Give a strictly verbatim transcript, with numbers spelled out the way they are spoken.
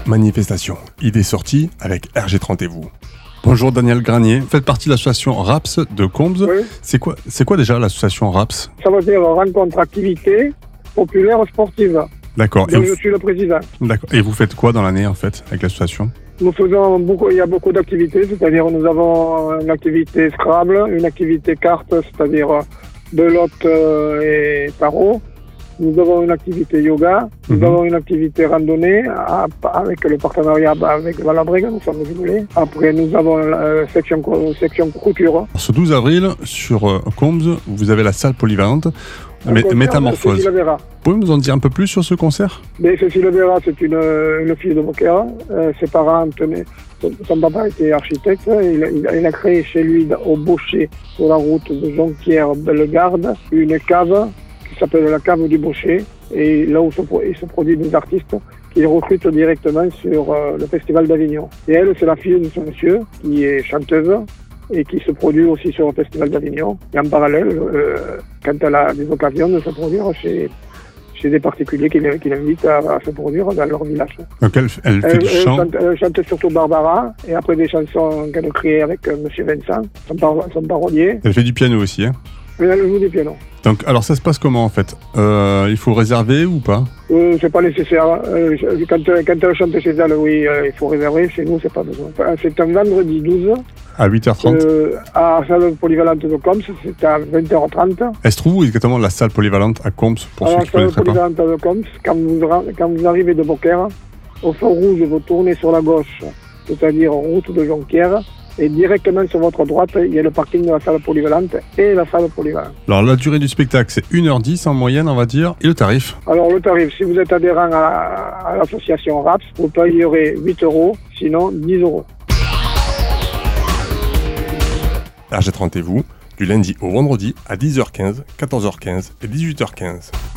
Manifestation, idée sortie avec R G trente et vous. Bonjour Daniel Granier, vous faites partie de l'association RAPS de Combes. Oui. C'est quoi, c'est quoi déjà l'association RAPS? Ça veut dire rencontre activité populaire sportive. D'accord. Donc Et je vous, suis le président. d'accord. Et vous faites quoi dans l'année en fait avec l'association? Nous faisons beaucoup, il y a beaucoup d'activités, c'est-à-dire nous avons une activité Scrabble, une activité carte, c'est-à-dire belote euh, et tarot. Nous avons une activité yoga, nous Mhm. avons une activité randonnée à- avec le partenariat avec Valabrègue, nous sommes désolés. Après nous avons la euh, section, co- section couture. Ce douze avril, sur euh, Combes, vous avez la salle polyvalente Un Mé- concert de Métamorphose. Cécile Vera. Vous pouvez nous en dire un peu plus sur ce concert? Mais Cécile Vera, c'est une, une fille de Beaucaire. Euh, ses parents tenaient, son, son papa était architecte. Il, a- il a- il a créé chez lui, au Baucher, sur la route de Jonquière-Bellegarde, une cave qui s'appelle la cave du Baucher. Et là où se, pro- il se produit des artistes qu'il recrute directement sur euh, le Festival d'Avignon. Et elle, c'est la fille de ce monsieur, qui est chanteuse et qui se produit aussi sur le Festival d'Avignon. Et en parallèle, euh, quand elle a des occasions de se produire chez, chez des particuliers qui, l'in- qui l'invitent à, à se produire dans leur village. Donc elle, elle fait Elle, du elle chant. chante, elle chante surtout Barbara, et après des chansons qu'elle a créées avec euh, Monsieur Vincent, son, par- son parolier, Elle fait du piano aussi. Hein. et elle joue du piano. Donc alors ça se passe comment en fait? euh, Il faut réserver ou pas? Euh, c'est pas nécessaire. Euh, je- quand, quand elle chante chez elle, oui, euh, il faut réserver. Chez nous, c'est pas besoin. Enfin, c'est un vendredi douze. À huit heures trente. Euh, à la salle polyvalente de Combes, c'est à vingt heures trente. Elle se trouve où exactement la salle polyvalente à Combes pour À ceux la qui ne salle connaîtraient pas? polyvalente de Combes, quand vous, ra- quand vous arrivez de Beaucaire, au feu rouge, vous tournez sur la gauche, c'est-à-dire route de Jonquière, et directement sur votre droite, il y a le parking de la salle polyvalente et la salle polyvalente. Alors la durée du spectacle c'est une heure dix en moyenne on va dire. Et le tarif? Alors le tarif, si vous êtes adhérent à, à l'association RAPS, vous payerez huit euros, sinon dix euros. R G trente et vous, du lundi au vendredi à dix heures quinze, quatorze heures quinze et dix-huit heures quinze.